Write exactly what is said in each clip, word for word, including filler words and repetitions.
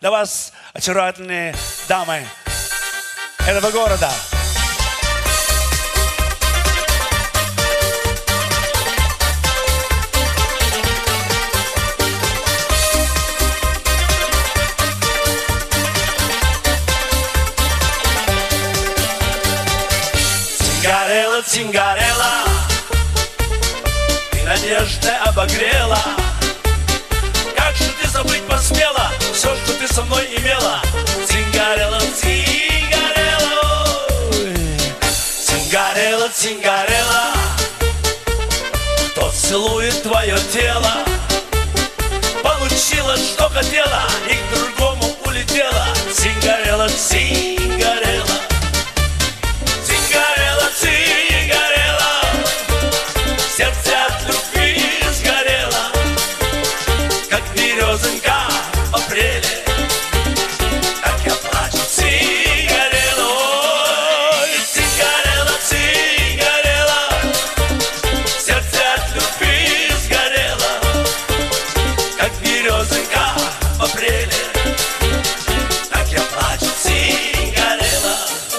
для вас, очаровательные дамы этого города. Цингарелла, цингарелла, ты надежды обогрела. Как же ты забыть посмела все, что ты со мной имела? Цингарелла, цингарелла, цингарелла, цингарелла, кто целует твое тело? Получила, что хотела, и к другому улетела. Цингарелла, цингарелла, цингарелла, цингарелла, сердце от любви сгорело, как березонька в апреле. Так я плачу, цингарелла, ой, цингарелла, цингарелла, сердце от любви сгорело, как березонька в апреле. Так я плачу, цингарелла.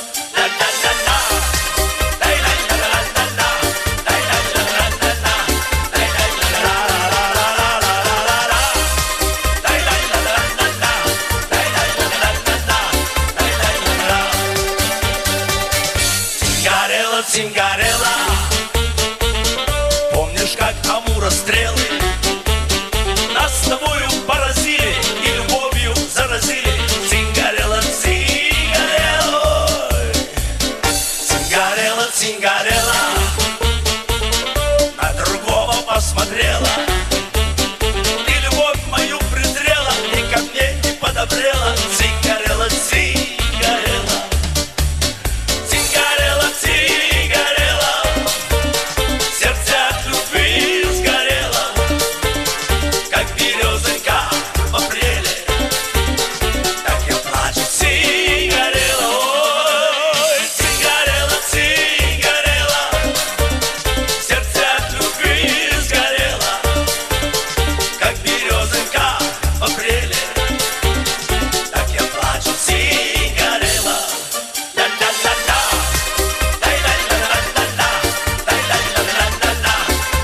Цингарелла, помнишь, как Амура стрелы нас с тобою поразили и любовью заразили? Цингарелла, цингарелла, цингарелла, цингарелла, на другого посмотрела, и любовь мою презрела, и ко мне не подобрела. Цингарелла, цингарелла, цингарелла, цингарелла, сердце от любви сгорело, как березонька в апреле. Так я плачу, цингарелла, ой, цингарелла, цингарелла, сердце от любви сгорело, как березонька в апреле. Так я плачу, цингарелла. Ла-ла-ла-ла, ла-ла-ла-ла-ла, ла-ла-ла-ла-ла,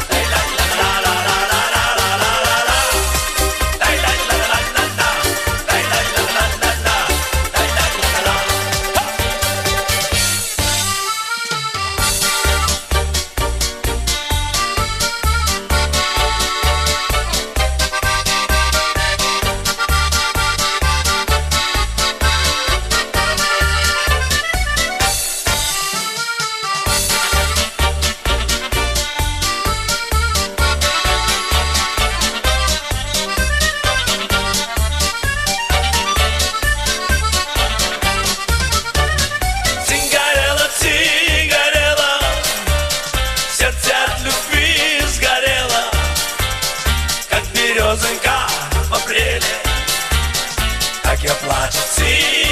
цингарелла, цингарелла, сердце от любви сгорело, как березонька в апреле. Так я плачу, цингарелла.